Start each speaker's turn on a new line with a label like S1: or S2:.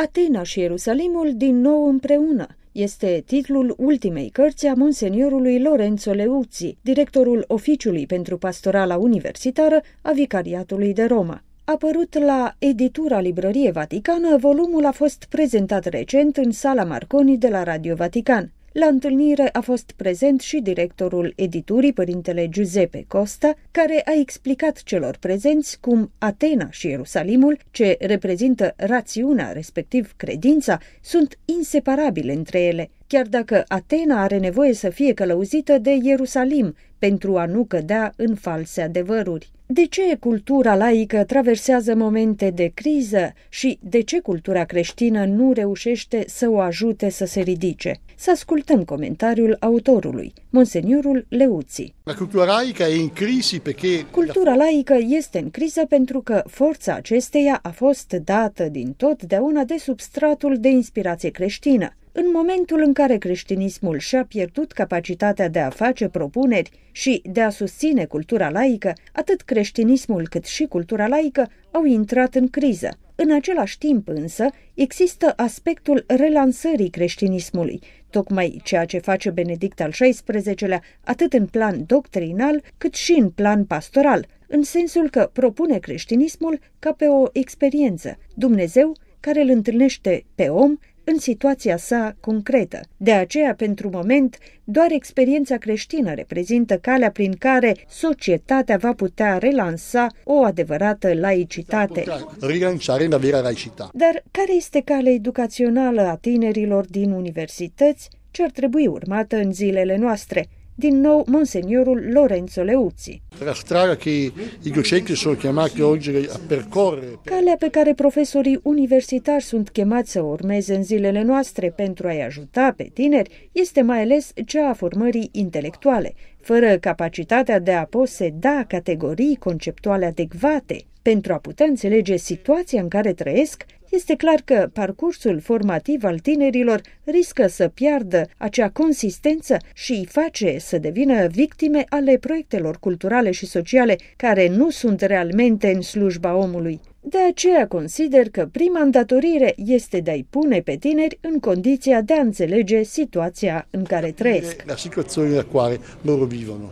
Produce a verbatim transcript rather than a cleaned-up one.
S1: Atena și Ierusalimul din nou împreună este titlul ultimei cărți a monseniorului Lorenzo Leuzi, directorul Oficiului pentru Pastorala Universitară a Vicariatului de Roma. Apărut la editura Librărie Vaticană, volumul a fost prezentat recent în Sala Marconi de la Radio Vatican. La întâlnire a fost prezent și directorul editurii, părintele Giuseppe Costa, care a explicat celor prezenți cum Atena și Ierusalimul, ce reprezintă rațiunea, respectiv credința, sunt inseparabile între ele, chiar dacă Atena are nevoie să fie călăuzită de Ierusalim pentru a nu cădea în false adevăruri. De ce cultura laică traversează momente de criză și de ce cultura creștină nu reușește să o ajute să se ridice? Să ascultăm comentariul autorului, monseniorul Leuzi.
S2: La cultura laică e în criză perché...
S1: Cultura laică este în criză pentru că forța acesteia a fost dată din totdeauna de substratul de inspirație creștină. În momentul în care creștinismul și-a pierdut capacitatea de a face propuneri și de a susține cultura laică, atât creștinismul cât și cultura laică au intrat în criză. În același timp însă există aspectul relansării creștinismului, tocmai ceea ce face Benedict al șaisprezecelea atât în plan doctrinal cât și în plan pastoral, în sensul că propune creștinismul ca pe o experiență, Dumnezeu care îl întâlnește pe om în situația sa concretă. De aceea, pentru moment, doar experiența creștină reprezintă calea prin care societatea va putea relansa o adevărată laicitate.
S2: Rilanciare la vera laicitate.
S1: Dar care este calea educațională a tinerilor din universități ce ar trebui urmată în zilele noastre? Din nou, monseniorul Lorenzo Leuzi.
S2: La strada che i docenti sono chiamati oggi a percorrere.
S1: Calea pe care profesorii universitari sunt chemați să o urmeze în zilele noastre pentru a-i ajuta pe tineri este mai ales cea a formării intelectuale, fără capacitatea de a poseda categorii conceptuale adecvate pentru a putea înțelege situația în care trăiesc. Este clar că parcursul formativ al tinerilor riscă să piardă acea consistență și îi face să devină victime ale proiectelor culturale și sociale care nu sunt realmente în slujba omului. De aceea consider că prima îndatorire este de a-i pune pe tineri în condiția de a înțelege situația în care trăiesc.
S2: La situazione nella quale loro vivono.